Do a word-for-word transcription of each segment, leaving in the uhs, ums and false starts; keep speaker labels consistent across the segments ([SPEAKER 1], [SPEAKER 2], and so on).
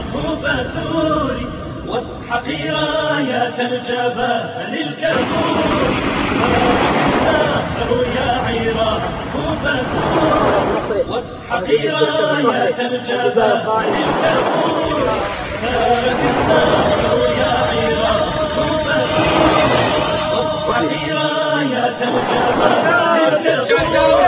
[SPEAKER 1] هبتوري واسحقي رايات الجبان الكبور النهر يا عراق هبتوري واسحقي رايات الجبان الكبور هانت النهر يا عراق هبتوري واسحقي رايات الجبان الكبور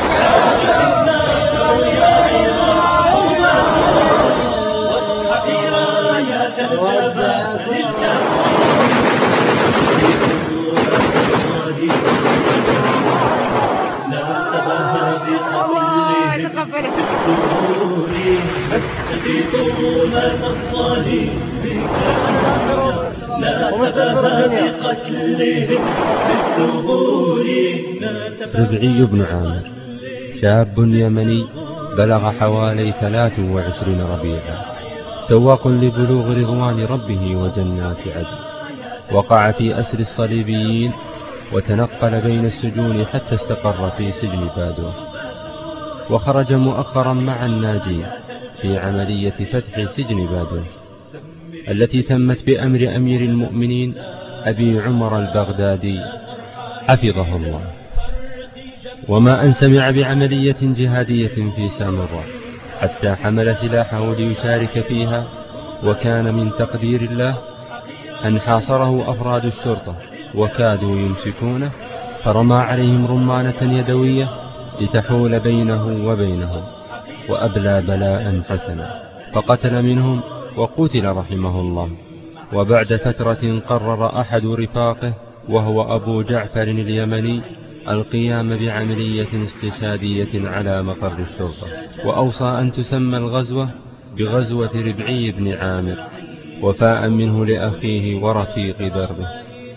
[SPEAKER 2] ربعي بن عامر شاب يمني بلغ حوالي ثلاث وعشرين ربيعا، تواق لبلوغ رضوان ربه وجنات عدن. وقع في أسر الصليبيين وتنقل بين السجون حتى استقر في سجن بادوس، وخرج مؤخرا مع الناجين في عملية فتح سجن بادوس التي تمت بأمر أمير المؤمنين أبي عمر البغدادي حفظه الله. وما أن سمع بعملية جهادية في سامراء حتى حمل سلاحه ليشارك فيها، وكان من تقدير الله أن حاصره أفراد الشرطة وكادوا يمسكونه، فرمى عليهم رمانة يدوية لتحول بينه وبينهم، وأبلى بلاء حسنا فقتل منهم وقتل رحمه الله. وبعد فترة قرر أحد رفاقه وهو أبو جعفر اليمني القيام بعملية استشهادية على مقر الشرطة، وأوصى أن تسمى الغزوة بغزوة ربعي بن عامر وفاء منه لأخيه ورفيق دربه.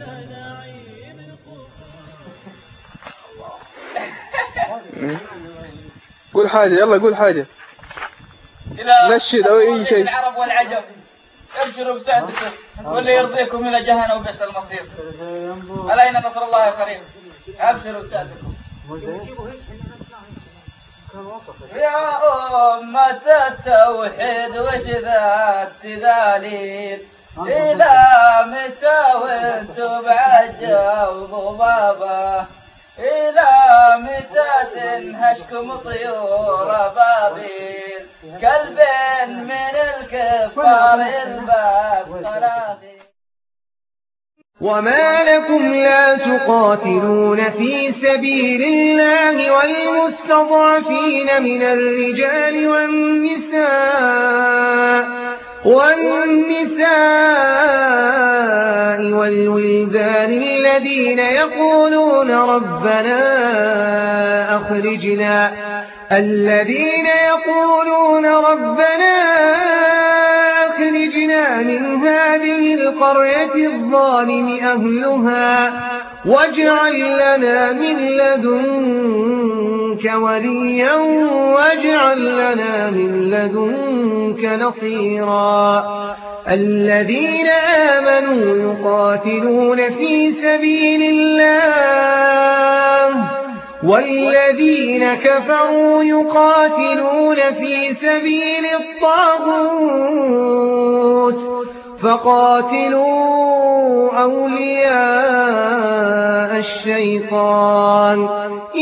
[SPEAKER 3] قول حاجة، يلا قول حاجة، نشد أو أي شيء.
[SPEAKER 4] العرب والعجم ابشروا بسعدكم واللي يرضيكم إلى جهنم وبئس المصير. ألا إن نصر الله قريب. ابشروا بسعدكم. يا أمة التوحيد وش ذا التذاليل، إلى متى وانتم بعجة وضبابة، إلى متى تنهشكم طيور بابيل، كلب من الكفار الباب قراضي.
[SPEAKER 5] وما لكم لا تقاتلون في سبيل الله والمستضعفين من الرجال والنساء والنساء والولدان الذين يقولون ربنا أخرجنا الذين يقولون ربنا أخرجنا من هذه القرية الظالم أهلها واجعل لنا من لدنك وليا واجعل لنا من لدنك نصيرا. الذين آمنوا يقاتلون في سبيل الله والذين كفروا يقاتلون في سبيل الطاغوت فقاتلوا أولياء الشيطان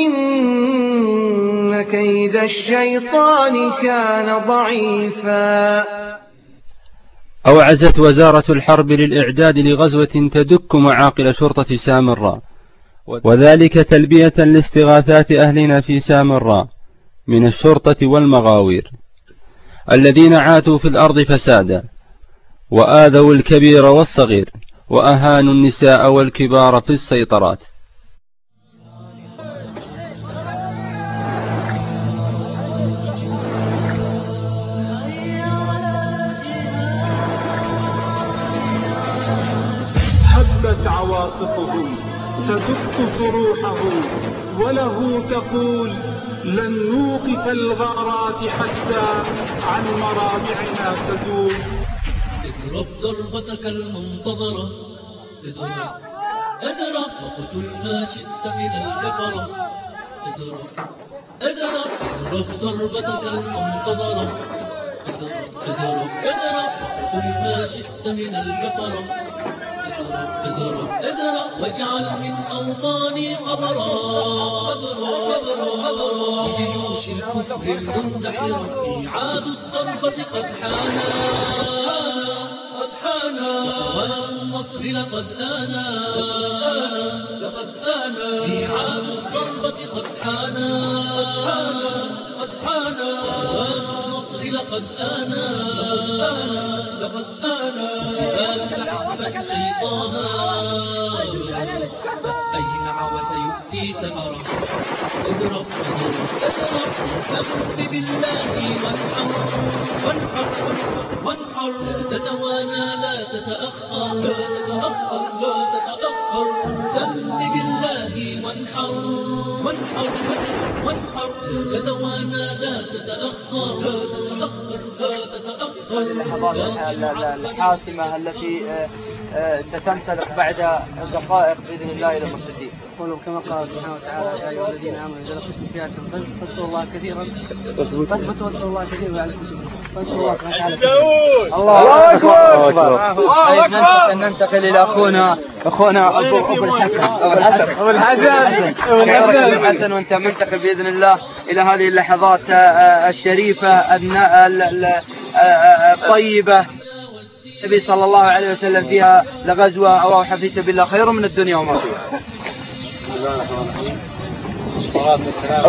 [SPEAKER 5] إن كيد الشيطان كان ضعيفا.
[SPEAKER 2] أوعزت وزارة الحرب للإعداد لغزوة تدك معاقل شرطة سامراء، وذلك تلبية لاستغاثات أهلنا في سامراء من الشرطة والمغاوير الذين عاتوا في الأرض فسادا وآذوا الكبير والصغير وأهانوا النساء والكبار في السيطرات.
[SPEAKER 6] هبت عواصفهم تدق جروحهم وله تقول لن نوقف الغارات حتى عن مرابعنا تزول.
[SPEAKER 1] اضرب ضربتك المنتظرة اضرب اضرب وقتل ما شئت من الكفرة اضرب اضرب اضرب ضربتك المنتظرة اضرب اضرب وقتل ما شئت من الكفرة. اضرب اضرب واجعل من أوطاني قبرا. لجيوش الكفر المندحرة ميعاد الضربة قد حانا قد حانا. والنصر لقد آنا لقد آنا. ميعاد الضربة قد حانا قد حانا. والنصر لقد آنا لقد آنا. جبالك حسبا شيطانا أينع وسيؤتي ثمرة. اضرب اضرب اضرب وسبب بالله وانحر وانحر وانحر. لا تتوانى لا تتأخر لا تتأخر لا تتأخر. سم بالله وانحر وانحر وانحر. لا تتوانى لا تتأخر لا تتأخر لا تتأخر.
[SPEAKER 7] اللحظات الحاسمة التي ستنطلق بعد دقائق بإذن الله إلى المرتدين.
[SPEAKER 8] قولوا كما قال سبحانه وتعالى يا أيها الذين آمنوا إذا لقيتم فئة فاذكروا الله كثيرا فاذكروا الله كثيرا فاذكروا الله تعالى.
[SPEAKER 7] الله أكبر. طيب ننتقل إلى أخونا أخونا أبو أبو الحسن أبو الحسن أبو الحسن أبو الحسن وأنت منتقل بإذن الله إلى هذه اللحظات الشريفة الطيبة. النبي صلى الله عليه وسلم فيها لغزوة أو روحة في سبيل الله خير من الدنيا وما فيها.
[SPEAKER 9] بسم الله الرحمن الرحيم. والصلاة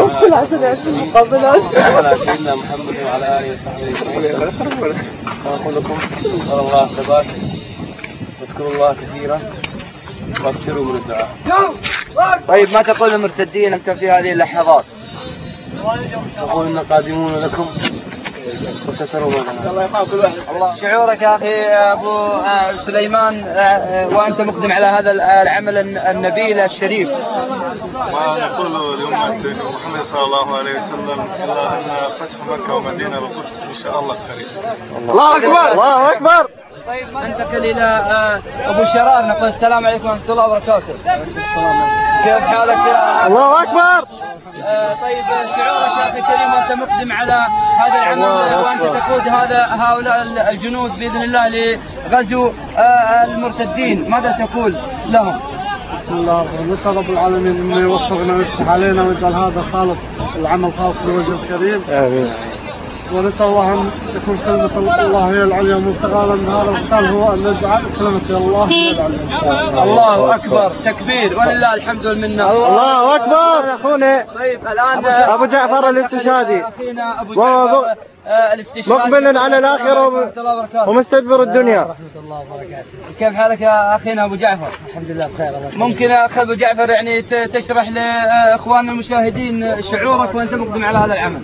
[SPEAKER 9] والسلام على سيدنا محمد وعلى آله وصحبه وسلم. وأقول لكم صلى الله الثبات واذكروا الله كثيرا واكثروا من الدعاء.
[SPEAKER 7] طيب ما تقول المرتدين أنت في هذه اللحظات؟
[SPEAKER 9] أقول إن قادمون لكم وستروا معنا.
[SPEAKER 7] الله يرحم كل واحد. شعورك يا أخي أبو سليمان وأنت مقدم على هذا العمل النبيل الشريف؟
[SPEAKER 10] ما نقول لأمة محمد صلى الله عليه وسلم إلا أن فتح مكة ومدينة القدس إن شاء الله قريب.
[SPEAKER 7] الله أكبر الله أكبر. طيب ننتقل إلى أبو شرار نقول السلام عليكم ورحمة الله وبركاته. كيف حالك يا الله أكبر. طيب شعورك يا أخي كريم وأنت مقدم على هذا العمل وأنت تقود هذا هؤلاء الجنود بإذن الله لغزو المرتدين، ماذا تقول لهم؟
[SPEAKER 8] بسم الله الرحمن الرحيم. نسأل رب العالمين أن يوفقنا ويفتح علينا ويجعل هذا خالص العمل خاص بوجه الكريم. آمين. ونسأل الله أن تكون كلمة الله هي العليا مبتغانا من هذا القتال هو أن نجعل كلمة الله هي العليا.
[SPEAKER 7] الله أكبر تكبير ولله الحمد والمنة.
[SPEAKER 8] الله أكبر. أخونا
[SPEAKER 7] طيب الآن
[SPEAKER 8] أبو جعفر الاستشهادي
[SPEAKER 7] أخينا أبو جعفر
[SPEAKER 8] مقبل على الآخرة ومستدبر الدنيا.
[SPEAKER 7] ورحمة الله وبركاته. كيف حالك يا أخينا أبو جعفر؟
[SPEAKER 8] الحمد لله بخير.
[SPEAKER 7] ممكن يا أخي أبو جعفر يعني تشرح لإخواننا المشاهدين شعورك وأنت مقدم على هذا العمل؟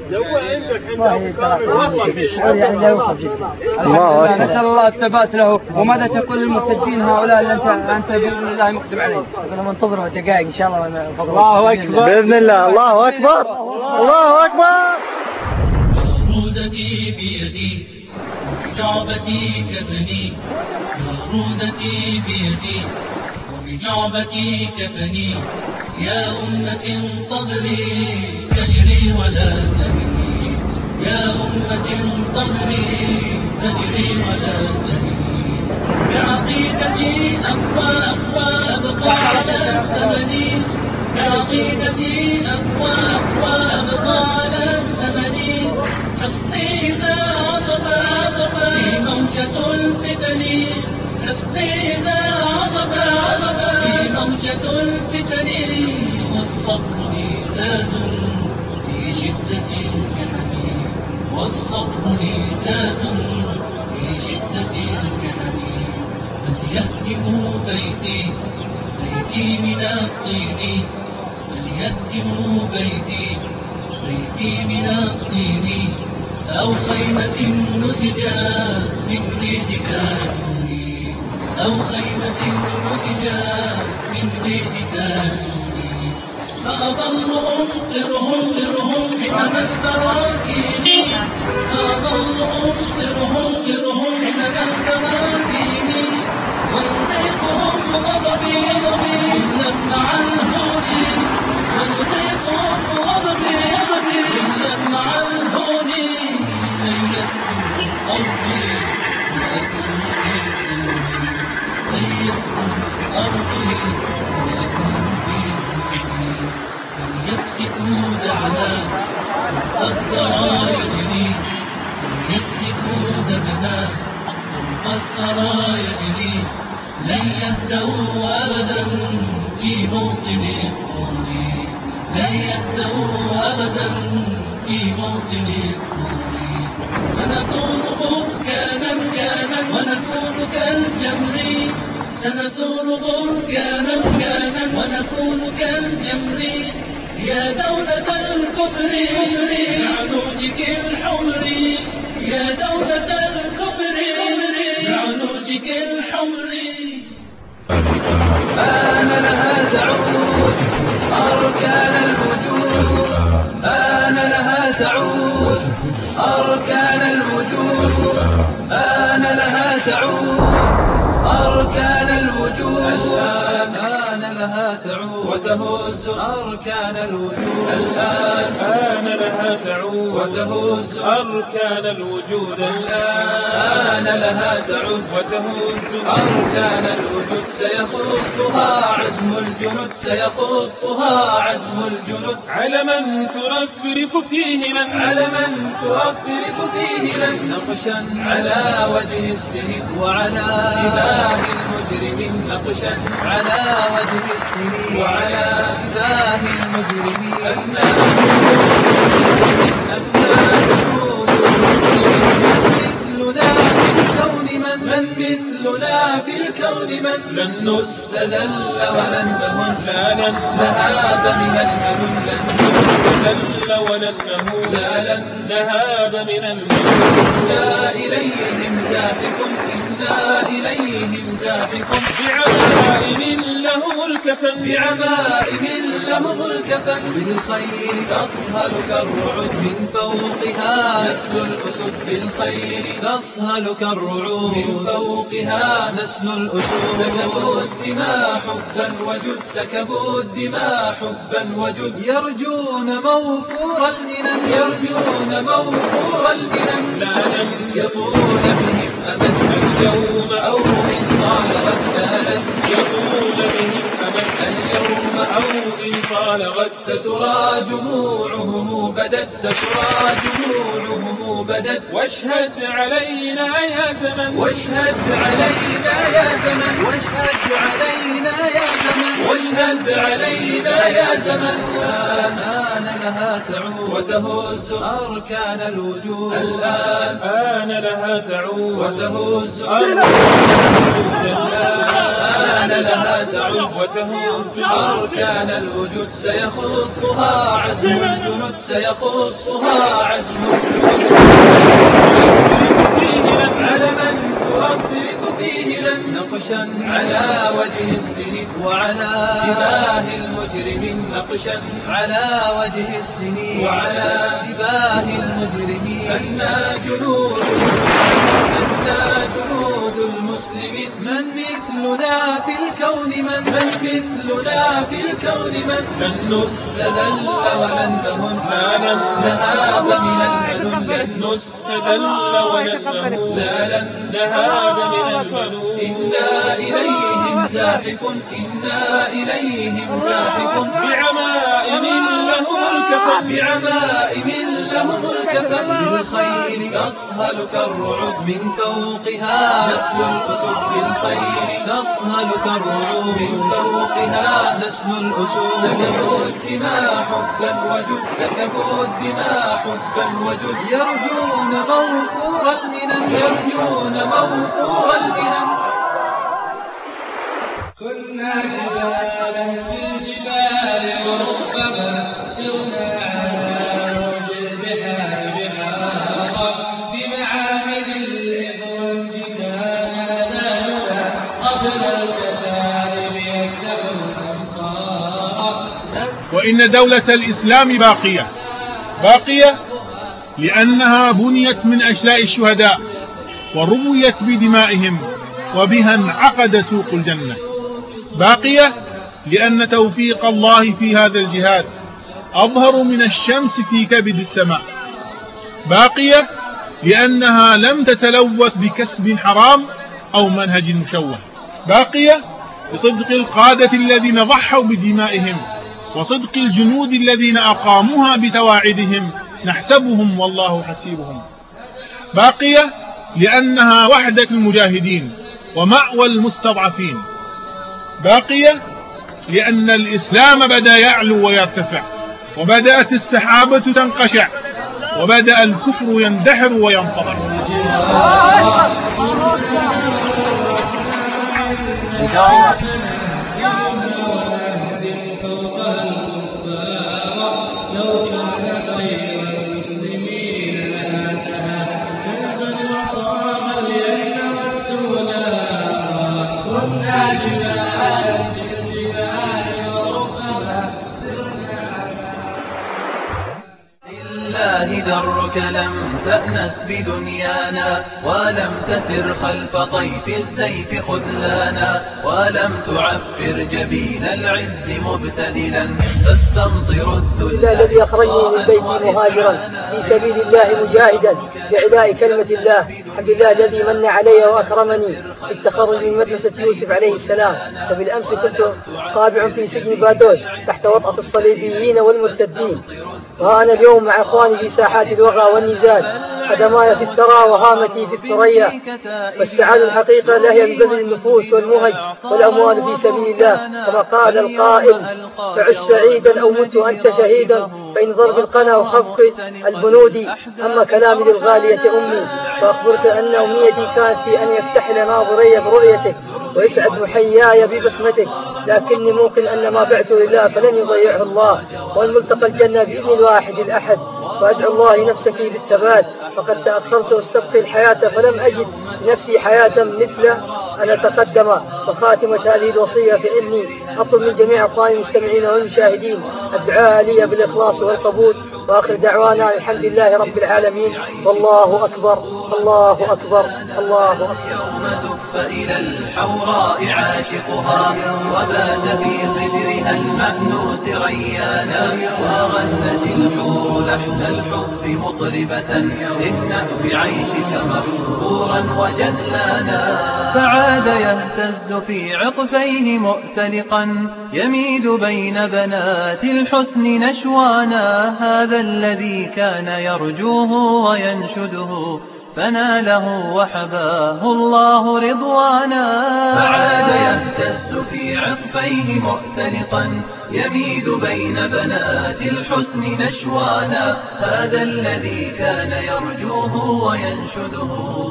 [SPEAKER 8] الشعور يعني لا يوصف جدا.
[SPEAKER 7] نسأل الله الثبات له. وماذا تقول للمرتدين هؤلاء اللي أنت أنت بإذن الله مقدم عليهم؟
[SPEAKER 8] أنا منتظر دقائق إن شاء الله.
[SPEAKER 7] الله أكبر
[SPEAKER 8] بإذن الله. الله أكبر الله أكبر.
[SPEAKER 1] مارودتي بيدي وبجعبتي كفني. مارودتي بيدي وبجعبتي كفني. يا أمة انتظري تجري ولا تهني. يا أمة انتظري تجري ولا تهني. بعقيدتي أقوى أقوى أبقى على الثمن. بعقيدتي أقوى أقوى أبقى على الثمن. حصني إذا عصف عصف في موجة الفتن. حصني إذا عصف عصف في موجة الفتن. والصبر لي زاد في شدة المحن. والصبر لي زاد في شدة المحن. فليهدموا بيتي بيتي من الطين. فليهدموا بيتي بيتي من الطين. أو خيمة نسجت من ريح كانوني. أو خيمة نسجت من ريح كانوني. فأظل أمطرهم طرهم حمم البراكين. فأظل أمطرهم طرهم حمم البراكين. ويضيقهم غضبي غضبي لمع الهوني. ويضيقهم غضبي غضبي لمع الهوني. ليلسكم الثرى يبني لن يهدوا أبدا في موطن الطور لن يهدوا أبدا في موطن الطور سنكون بركانا كانا ونكون كالجمر سنثور بركانا كانا ونكون كالجمر يا دولة الكفر لعنوجك الحمر يا دولة الكفر لعنوجك الحمر
[SPEAKER 11] آن لها تعود أركان الوجود آن لها تعود أركان الوجود آن لها تعود أركان الوجود الآن آن لها تعود وتهز أركان الوجود الآن آن لها تعود وتهز أركان الوجود الآن آن لها تعود وتهز أركان الوجود سيخطها عزم الجنود سيخطها عزم الجنود على من ترفرف فيه من على من ترفرف فيه من نقشا على وجه السنين وعلى جباه المجرمين نقشا على وجه السنين وعلى جباه المجرمين من مثلنا في الكون من لن نستذل ولن نهن لا لن نهاب من المنون لن نستذل ولن نهون لا لن نهاب من المنون إنا إليهم زاحف إنا إليهم زاحف بعمائم لهم الكفن بعمائم لهم الكفن بالخير تصهل كالرعد من فوقها نسل الأسد بالخير تصهل كالرعود من فوقها نسل الأسود سكبوا الدماء حبا وجد سكبوا الدماء حبا وجد يرجون موفور المنن يرجون موفور المنن لا لن يطول بهم أبد اليوم أو إن طال غد لا لن يطول بهم أبد اليوم أو إن طال غد سترى جموعهم بدت سترى جموعهم بدت واشهد علينا يا زمن واشهد علينا يا زمن واشهد علينا يا زمن واشهد علينا يا زمن الآن آن لها تعود وتهز أركان الوجود الآن آن لها تعود وتهز آن لها تعود وتهز أركان الوجود سيخطها عزم الجنود سيخطها عزم الجنود على من ترفرف فيه لن نقشا على وجه السنين وعلى جباه المجرمين نقشا على وجه السنين وعلى جباه المجرمين أنا جنود أنا جنود المسلمين من مثلنا في الكون من من مثلنا في الكون من لن نستذل ولن نهن ما لن نهاب من المنون لن نستذل ولن نهون لا لن نهاب من المنون إنا إليهم زاحف إنا إليهم زاحف بعمائم لهم الكفن بعمائم لهم الكفن بالخير تصهل كالرعد من فوقها نسل الأسد بالخير تصهل كالرعد من فوقها نسل الأسود سكبوا الدماء حبا وجد سكبوا الدماء حبا وجد يرجون موفور المنن يرجون موفور المنن كنا جبالا في الجبال وربما سرنا على موج البحار بحارا بمعامل الإثر والجبال نالنا قبل الكتائب يفتح الأنصار.
[SPEAKER 12] وإن دولة الإسلام باقية باقية لأنها بنيت من أشلاء الشهداء ورويت بدمائهم وبها انعقد سوق الجنة. باقية لأن توفيق الله في هذا الجهاد أظهر من الشمس في كبد السماء. باقية لأنها لم تتلوث بكسب حرام أو منهج مشوه. باقية بصدق القادة الذين ضحوا بدمائهم وصدق الجنود الذين أقاموها بسواعدهم نحسبهم والله حسيبهم. باقية لأنها وحدة المجاهدين ومأوى المستضعفين. باقية لأن الإسلام بدأ يعلو ويرتفع، وبدأت السحابة تنقشع، وبدأ الكفر يندحر وينطلق.
[SPEAKER 11] درك لم تأنس بدنيانا، ولم تسر خلف طيف السيف خذلانا، ولم تعفر جبين العز مبتدلا، فاستمطر الذل.
[SPEAKER 13] الله الذي أخرجني من بيتي مهاجرا في سبيل الله مجاهدا لإعلاء كلمة الله. الحمد لله الذي من علي وأكرمني بالتخرج من مدرسة يوسف عليه السلام. وبالأمس كنت طابع في سجن بادوش تحت وطأة الصليبيين والمرتدين، وأنا اليوم مع إخواني في ساحات الوغى والنزال، قدماي في الثرى وهامتي في الثريا. والسعادة الحقيقة لا هي ببذل النفوس والمهج والأموال في سبيل الله، كما قال القائل: فعش سعيدا أو مت أنت شهيدا، فإن ضرب القنا وخفق البنود. أما كلامي للغالية أمي، فأخبرت أن أمنيتي كانت في أن يفتحل ناظري برؤيتك ويسعد محياي ببسمتك، لكني موقن أن ما بعت لله فلن يضيعه الله، وأن ملتقى الجنة بإذن الواحد الأحد. وأدعو الله نفسك بالثبات، فقد تأخرت واستبقي الحياة فلم أجد نفسي حياة مثل أن أتقدم. وخاتمة هذه الوصية فإني أطلب من جميع أخواني المستمعين والمشاهدين الدعاء لي بالإخلاص والقبول، وآخر دعوانا الحمد لله رب العالمين، والله أكبر الله أكبر الله أكبر.
[SPEAKER 11] يوم زف إلى الحوراء عاشقها، وبات في صدرها المأنوس ريانا، وغنت الحور لحن الحب مطربة، إن بعيشك مغرورا وجدلانا. فعاد يهتز في عطفيه مؤتلقا، يميد بين بنات الحسن نشوانا، هذا الذي كان يرجوه وينشده، فناله وحباه الله رضوانا. فعاد يهتز في عطفيه مؤتلقا، يميد بين بنات الحسن نشوانا، هذا الذي كان يرجوه وينشده،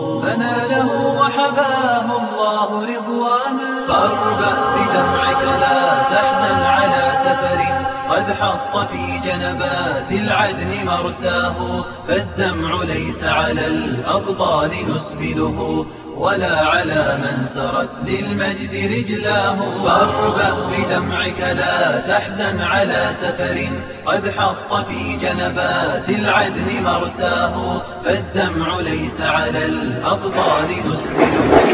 [SPEAKER 11] فناله وحباه الله رضوانا. فاربأ بدمعك لا تحزن على سفر، قد حط في جنبات العدن مرساه، فالدمع ليس على الأبطال نسبله، ولا على من سرت للمجد رجلاه. فاربأ بدمعك لا تحزن على سفر، قد حط في جنبات العدن مرساه، فالدمع ليس على الأبطال نسبله،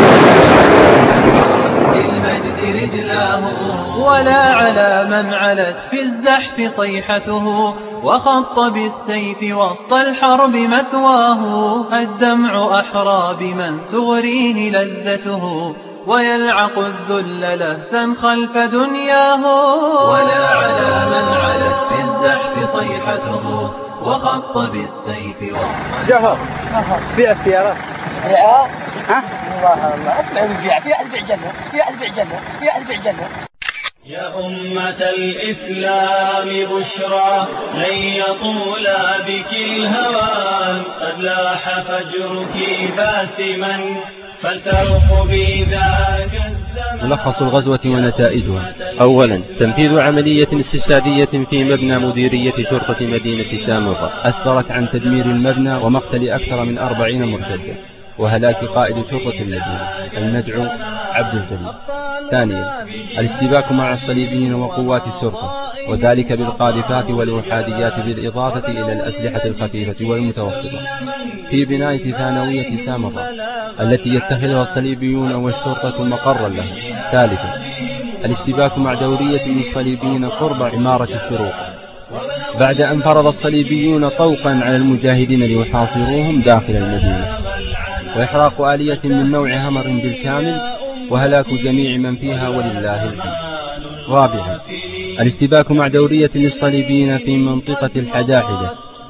[SPEAKER 11] للمجد رجلاه، ولا على من علت في الزحف صيحته، وخط بالسيف وسط الحرب مثواه. الدمع أحرى بمن تغريه لذته، ويلعق الذل لهثا خلف دنياه. ولا على من علت في الزحف صيحته، وخط بالسيف وسط
[SPEAKER 13] جهر بيع السيارات بيعها ها الله الله اسمع البيع في أحد بيع جنة في أحد بيع جنة في أحد بيع جنة.
[SPEAKER 14] يا أمة الإسلام بشرى لن يطول بك الهوان، قد لاح فجرك باسما فلترقبي ذاك الزمان.
[SPEAKER 2] ملخص الغزوة ونتائجها: أولا، تنفيذ عملية استشهادية في مبنى مديرية شرطة مدينة سامرة أسفرت عن تدمير المبنى ومقتل أكثر من أربعين مرتدا، وهلاك قائد شرطة المدينة المدعو عبد الجليل. ثانيا، الاشتباك مع الصليبيين وقوات الشرطة، وذلك بالقاذفات والوحاديات بالإضافة إلى الأسلحة الخفيفة والمتوسطة في بناية ثانوية سامرة التي يتخذها الصليبيون والشرطة مقرا لها. ثالثا، الاشتباك مع دورية للصليبيين قرب عمارة الشروق بعد أن فرض الصليبيون طوقا على المجاهدين ليحاصروهم داخل المدينة، وإحراق آلية من نوع همر بالكامل، وهلاك جميع من فيها ولله الحمد. رابعا، الاشتباك مع دورية للصليبيين في منطقة الحداحدة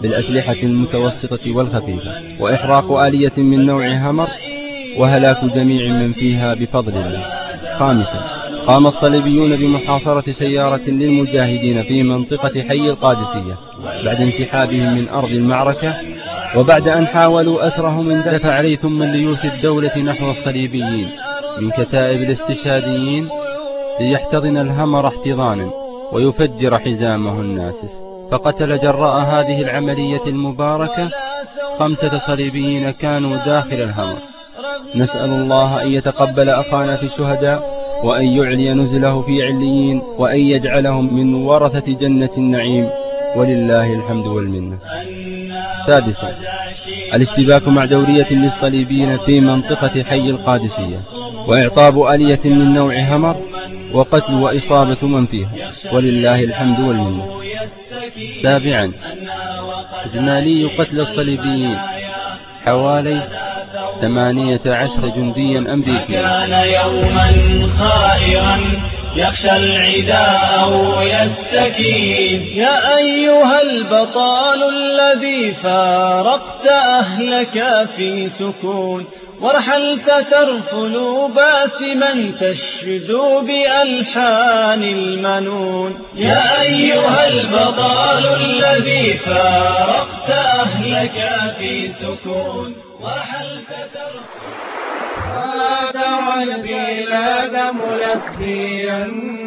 [SPEAKER 2] بالأسلحة المتوسطة والخفيفة، وإحراق آلية من نوع همر، وهلاك جميع من فيها بفضل الله. خامسا، قام الصليبيون بمحاصرة سيارة للمجاهدين في منطقة حي القادسية بعد انسحابهم من أرض المعركة، وبعد أن حاولوا أسرهم اندفع عليهم ليوث الدولة نحو الصليبيين من كتائب الاستشهاديين ليحتضن الهمر احتضانا ويفجر حزامه الناسف، فقتل جراء هذه العملية المباركة خمسة صليبيين كانوا داخل الهمر. نسأل الله أن يتقبل أخانا في الشهداء، وأن يعلي نزله في عليين، وأن يجعلهم من ورثة جنة النعيم، ولله الحمد والمنة. سادسا، الاشتباك مع دورية للصليبيين في منطقة حي القادسية، وإعطاب آلية من نوع همر، وقتل وإصابة من فيها، ولله الحمد والمنة. سابعا، إجمالي قتل الصليبيين حوالي ثمانية عشر جنديا أمريكيا.
[SPEAKER 14] كان يوما خائرا يخشى العداء ويستكين.
[SPEAKER 11] يا أيها البطال الذي فارقت أهلك في سكون، ورحلت ترفل باسما تشدو بألحان المنون.
[SPEAKER 14] يا أيها البطال الذي فارقت أهلك في سكون، ورحلت ترفل.
[SPEAKER 5] ترى البلاد ملبيا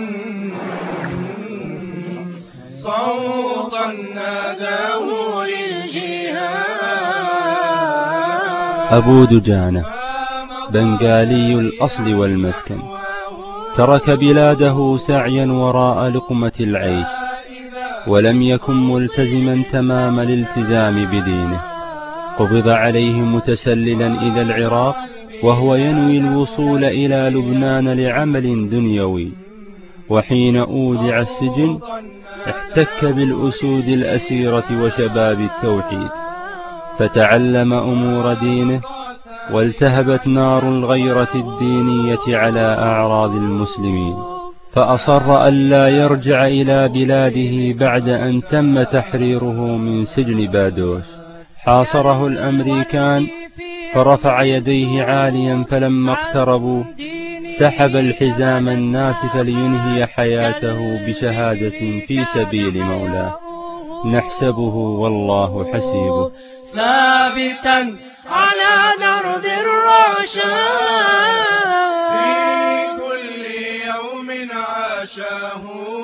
[SPEAKER 5] صوتا ناداه للجهاد.
[SPEAKER 2] أبو دجانة بنغالي الأصل والمسكن، ترك بلاده سعيا وراء لقمة العيش، ولم يكن ملتزما تمام الالتزام بدينه. قبض عليه متسللا إلى العراق وهو ينوي الوصول إلى لبنان لعمل دنيوي، وحين أودع السجن احتك بالأسود الأسيرة وشباب التوحيد، فتعلم أمور دينه، والتهبت نار الغيرة الدينية على أعراض المسلمين، فأصر ألا يرجع إلى بلاده بعد أن تم تحريره من سجن بادوش. حاصره الأمريكان فرفع يديه عاليا، فلما اقتربوا سحب الحزام الناسف لينهي حياته بشهادة في سبيل مولاه. نحسبه والله حسيبه،
[SPEAKER 5] ثابتا على درب الرشاد في كل يوم عاشاه،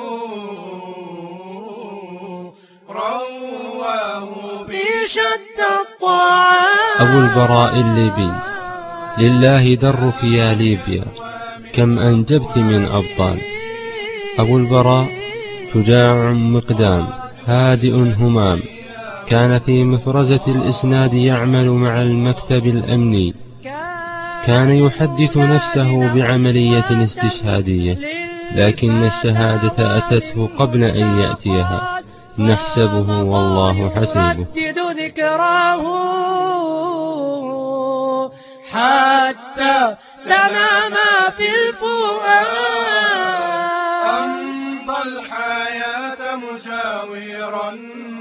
[SPEAKER 5] رواه بشتى الطعام.
[SPEAKER 2] أبو البراء الليبي، لله درك يا ليبيا، كم أنجبت من أبطال. أبو البراء شجاع مقدام، هادئ همام، كان في مفرزة الإسناد يعمل مع المكتب الأمني، كان يحدث نفسه بعملية استشهادية، لكن الشهادة أتته قبل أن يأتيها. نحسبه والله حسيبه.
[SPEAKER 5] ذكراه حتى تنام في الفؤاد، أمضى الحياة مجاورا.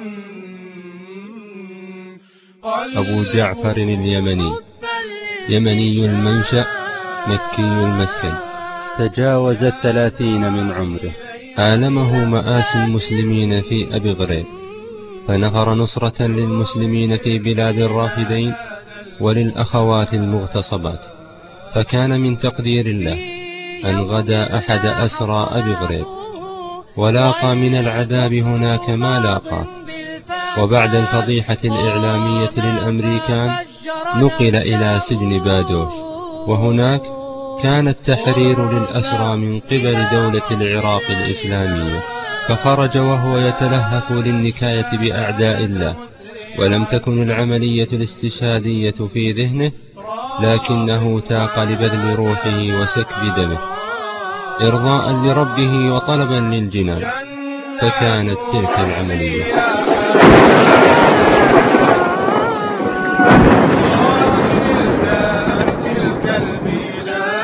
[SPEAKER 2] أبو جعفر اليمني، يمني المنشأ مكي المسكن، تجاوز الثلاثين من عمره، آلمه مآسي المسلمين في أبي غريب، فنهر نصرة للمسلمين في بلاد الرافدين وللأخوات المغتصبات، فكان من تقدير الله أن غدا أحد أسرى أبي غريب، ولاقى من العذاب هناك ما لاقى. وبعد الفضيحة الإعلامية للأمريكان نقل إلى سجن بادوش، وهناك كان التحرير للأسرى من قبل دولة العراق الإسلامية، فخرج وهو يتلهف للنكاية بأعداء الله، ولم تكن العملية الاستشهادية في ذهنه، لكنه تاق لبذل روحه وسكب دمه إرضاء لربه وطلبا للجنان، فكانت تلك العملية.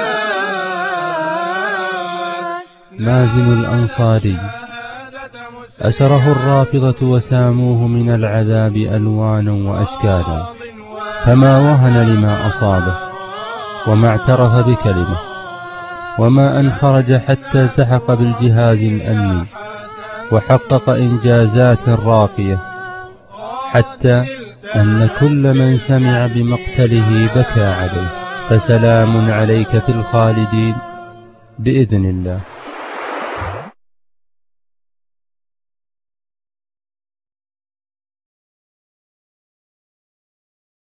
[SPEAKER 2] مازن الأنصاري، أسره الرافضة وساموه من العذاب ألوانا وأشكالا، فما وهن لما أصابه وما اعترف بكلمة، وما أن خرج حتى التحق بالجهاز الأمني وحقق إنجازات راقية، حتى أن كل من سمع بمقتله بكى عليه. فسلام عليك في الخالدين بإذن الله.